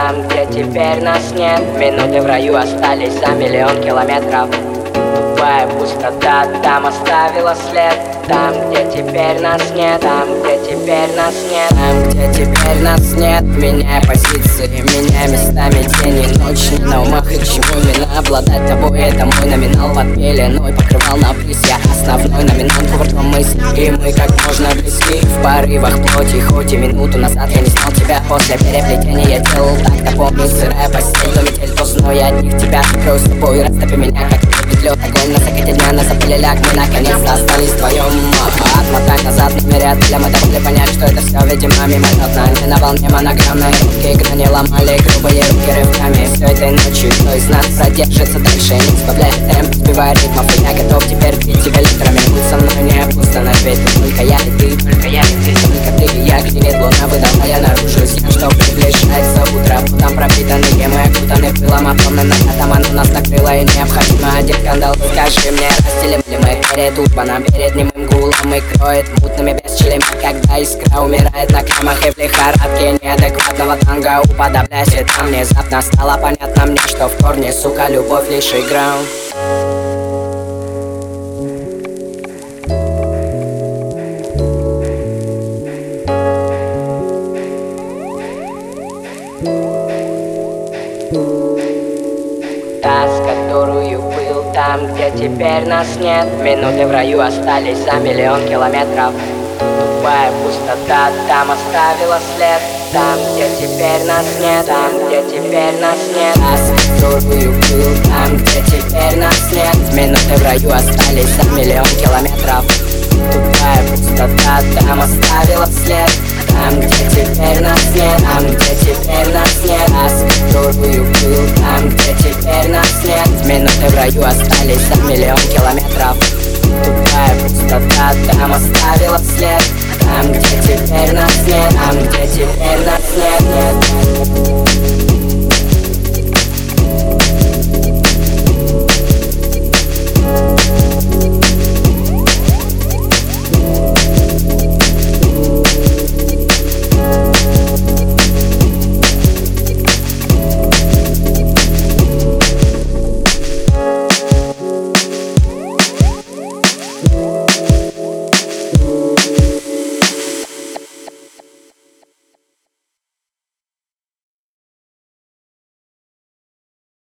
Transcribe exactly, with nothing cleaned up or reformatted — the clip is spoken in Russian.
там, где теперь нас нет. Минуты в раю остались за миллион километров. Тупая пустота там оставила след. Там, где теперь нас нет, там, где теперь нас нет, там, где теперь нас нет. Меняй позиции, меняй местами день и ночь. Не на умах и чему именно обладать тобой. Это мой номинал под пеленой, покрывал на приз. Я основной номинант, кувырком мысли. И мы как можно близки в порывах плоти. Хоть и минуту назад я не знал тебя. После переплетения я делал так, напомни. Сырая постель, то метель, то сной. Я от них тебя закрою с тобой, растопи меня, как петлет. Огонь на закате дня, на запыле ляг. Мы наконец-то остались вдвоем. Отмотай назад, на ряд для мы дали понять, что это все, видимо, мимолетно. Не на волне монограммной руки, грани ломали грубые руки рывками. Все этой ночью кто из нас продержится дальше, не сбавляет темп, сбивая ритмов. И я готов теперь пить тебя литрами. Будь со мной не опустано, ведь только я и ты, только я и ты, только ты и я. Гремит луна, выдавая наружу зим, что приближается утро. Потом пропитанные мы окутаны пылом, опомнен накатом, оно нас накрыло и необходимо одеть кандал. Скажи мне, разделим ли мы перед утбаном, перед немым гулом и кроет мутными бесчелими, когда искра умирает на кремах и в лихорадке неадекватного танго уподобляясь ветрам. Внезапно стало понятно мне, что в корне, сука, любовь лишь игра. Та, с которую был там, где теперь нас нет. Минуты в раю остались за миллион километров. Тупая пустота там оставила след. Там, где теперь нас нет, там, где теперь нас нет. Та, с которую был там, где теперь нас нет. Минуты в раю остались за миллион километров. Тупая пустота там оставила след. Там, где теперь нас нет, там, где теперь нас нет. Та, с которую был там, где теперь нас нет. Минуты в раю остались за миллион километров. Тупая пустота там оставила след. Там, где теперь нас нет, там, где теперь нас нет, нет.